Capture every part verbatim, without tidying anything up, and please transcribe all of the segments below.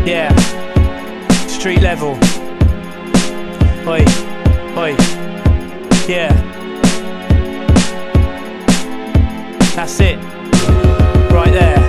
Yeah, street level. Oi, oi, yeah. That's it, right there.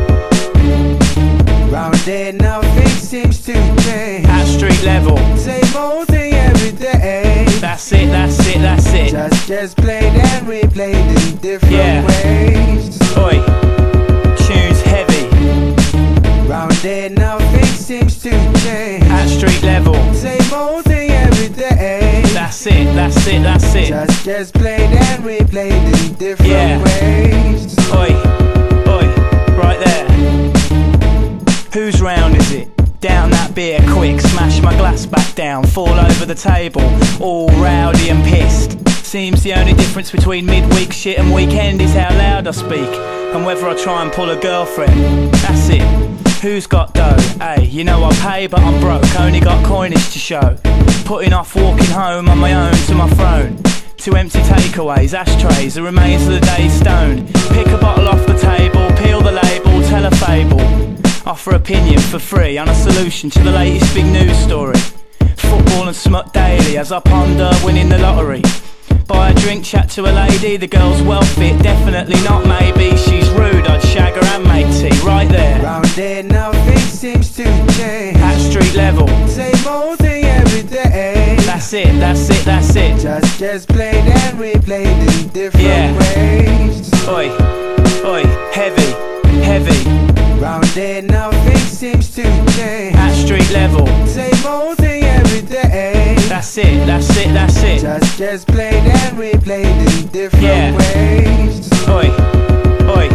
Round there nothing seems to change. At street level. Same old thing every day. That's it, that's it, that's it. Just just played and replayed in different Yeah. ways. Oi, tunes heavy. Round there nothing seems to change. At street level. Same old thing every day. That's it, that's it, that's it. Just just played and replayed in different Yeah. ways. Oi, oi, right there. Whose round is it? Down that beer quick, smash my glass back down, fall over the table, all rowdy and pissed. Seems the only difference between midweek shit and weekend is how loud I speak, and whether I try and pull a girlfriend. That's it. Who's got dough? Hey, you know I pay but I'm broke, only got coinage to show. Putting off walking home on my own to my throne. Two empty takeaways, ashtrays, the remains of the day's stoned. Pick a bottle off the table, peel the label, tell a fable. Offer opinion for free on a solution to the latest big news story. Football and smut daily as I ponder winning the lottery. Buy a drink, chat to a lady, the girl's well fit, definitely not maybe. She's rude, I'd shag her and make tea, right there. Round there nothing seems to change. At street level. Same old thing every day. That's it, that's it, that's it. Just just played and replayed in different Yeah. ways. Oi, oi, heavy, heavy. Round there nothing seems to change. At street level. Same old thing every day. That's it, that's it, that's it. Just just played and replayed in different Yeah. ways. Oi, oi.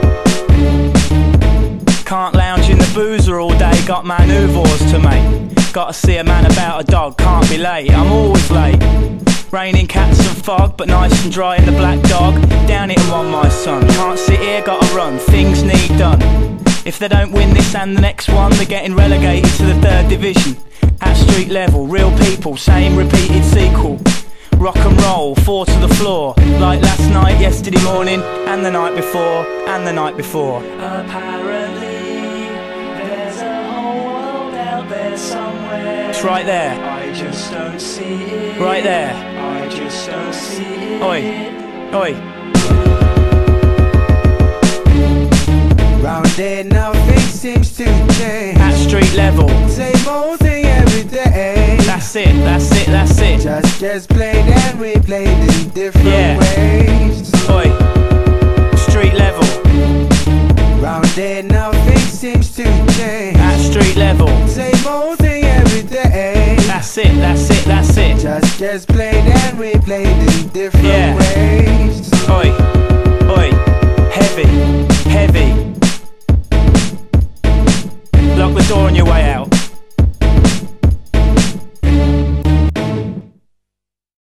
Can't lounge in the boozer all day, got manoeuvres to make. Gotta see a man about a dog, can't be late, I'm always late. Raining cats and fog, but nice and dry in the black dog. Down it and one, my son, can't sit here, gotta run, things need done. If they don't win this and the next one, they're getting relegated to the third division. At street level, real people, same repeated sequel. Rock and roll, four to the floor. Like last night, yesterday morning, and the night before, and the night before. Apparently, there's a whole world out there somewhere. It's right there, I just don't see it. right there. I just don't see it. Oi, oi. Round there nothing seems to change. At street level. Same old thing every day. That's it, that's it, that's it. Just just played and replayed in different Yeah. ways. Oi, street level. Round there nothing seems to change. At street level. Same old thing every day. That's it, that's it, that's it. Just just played and replayed in different Yeah. ways. Oi, oi, heavy, heavy. Lock the door on your way out.